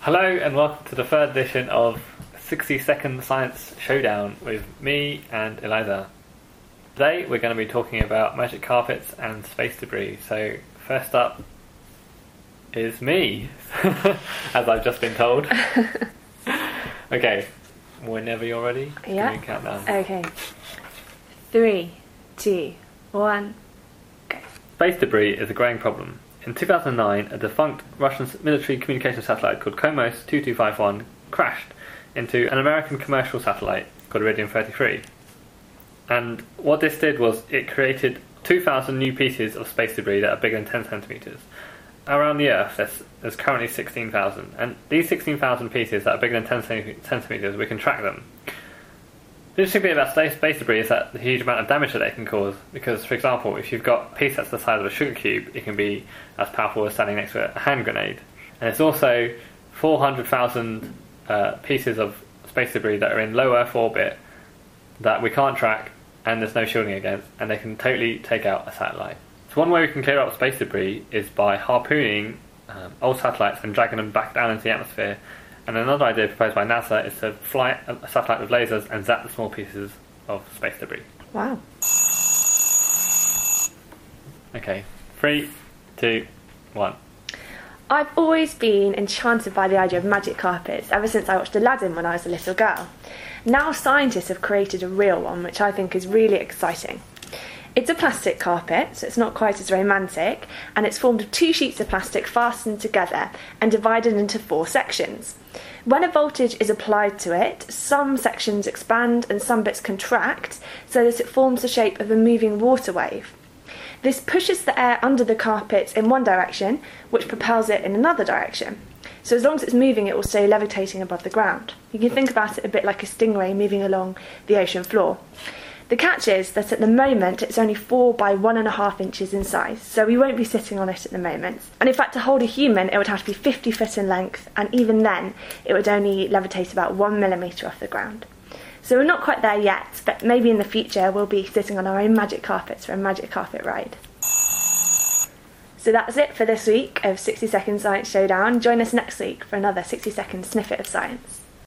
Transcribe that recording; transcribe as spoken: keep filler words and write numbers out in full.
Hello and welcome to the third edition of sixty second Science Showdown with me and Eliza. Today we're going to be talking about magic carpets and space debris. So first up is me, as I've just been told. Okay, whenever you're ready, yeah. Give me a countdown. Okay. Three, two, one, go. Space debris is a growing problem. In two thousand nine, a defunct Russian military communication satellite called Komos two two five one crashed into an American commercial satellite called Iridium thirty-three. And what this did was it created two thousand new pieces of space debris that are bigger than ten centimetres. Around the Earth, there's, there's currently sixteen thousand. And these sixteen thousand pieces that are bigger than ten centimetres, we can track them. The interesting thing about space, space debris is that the huge amount of damage that they can cause, because, for example, if you've got a piece that's the size of a sugar cube, it can be as powerful as standing next to a hand grenade. And it's also four hundred thousand uh, pieces of space debris that are in low Earth orbit that we can't track and there's no shielding against, and they can totally take out a satellite. So one way we can clear up space debris is by harpooning um, old satellites and dragging them back down into the atmosphere. And another idea proposed by NASA is to fly a satellite with lasers and zap the small pieces of space debris. Wow. Okay, three, two, one. I've always been enchanted by the idea of magic carpets ever since I watched Aladdin when I was a little girl. Now scientists have created a real one, which I think is really exciting. It's a plastic carpet, so it's not quite as romantic, and it's formed of two sheets of plastic fastened together and divided into four sections. When a voltage is applied to it, some sections expand and some bits contract so that it forms the shape of a moving water wave. This pushes the air under the carpet in one direction, which propels it in another direction. So as long as it's moving, it will stay levitating above the ground. You can think about it a bit like a stingray moving along the ocean floor. The catch is that at the moment it's only four by one and a half inches in size, so we won't be sitting on it at the moment. And in fact, to hold a human, it would have to be fifty foot in length, and even then, it would only levitate about one millimetre off the ground. So we're not quite there yet, but maybe in the future we'll be sitting on our own magic carpets for a magic carpet ride. So that's it for this week of sixty second Science Showdown. Join us next week for another sixty second snippet of science.